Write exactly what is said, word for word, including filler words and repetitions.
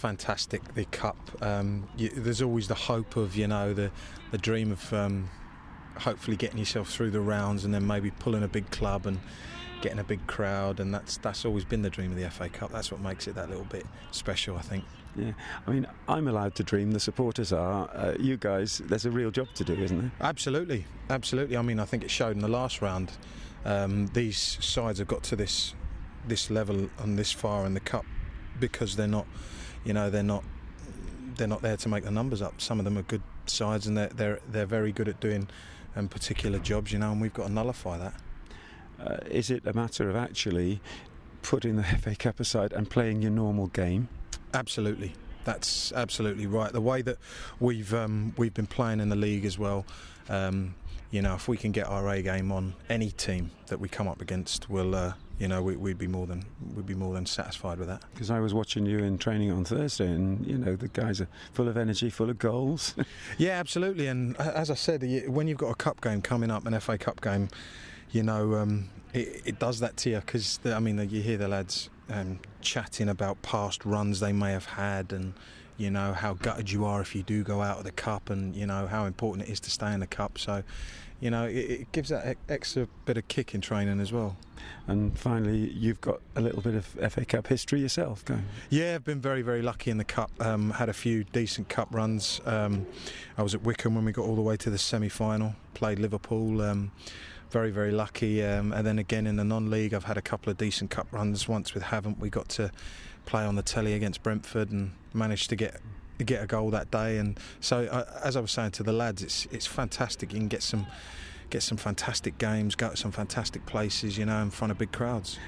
fantastic. The cup. Um, you, there's always the hope of, you know, the the dream of um, hopefully getting yourself through the rounds and then maybe pulling a big club and getting a big crowd, and that's that's always been the dream of the F A Cup. That's what makes it that little bit special, I think. Yeah, I mean, I'm allowed to dream, the supporters are. Uh, you guys, there's a real job to do, isn't there? Absolutely, absolutely. I mean, I think it showed in the last round. Um, these sides have got to this this level and this far in the cup because they're not, you know, they're not they're not there to make the numbers up. Some of them are good sides, and they're they're they're very good at doing um, particular jobs, you know, and we've got to nullify that. Uh, is it a matter of actually putting the F A Cup aside and playing your normal game? Absolutely, that's absolutely right. The way that we've um, we've been playing in the league as well, um, you know, if we can get our A game on any team that we come up against, we'll, uh, you know, we, we'd be more than we'd be more than satisfied with that. Because I was watching you in training on Thursday, and you know the guys are full of energy, full of goals. Yeah, absolutely. And as I said, when you've got a cup game coming up, an F A Cup game, you know, um, it, it does that to you because I mean, you hear the lads um, chatting about past runs they may have had, and you know how gutted you are if you do go out of the cup, and you know how important it is to stay in the cup. So, you know, it, it gives that extra bit of kick in training as well. And finally, you've got a little bit of F A Cup history yourself going. Yeah, I've been very, very lucky in the cup. Um, had a few decent cup runs. Um, I was at Wycombe when we got all the way to the semi-final. Played Liverpool. Um, very, very lucky. Um, and then again in the non-league, I've had a couple of decent cup runs. Once with Havant, we got to play on the telly against Brentford and managed to get get a goal that day. And so, uh, as I was saying to the lads, it's it's fantastic. You can get some. Get some fantastic games, go to some fantastic places, you know, in front of big crowds.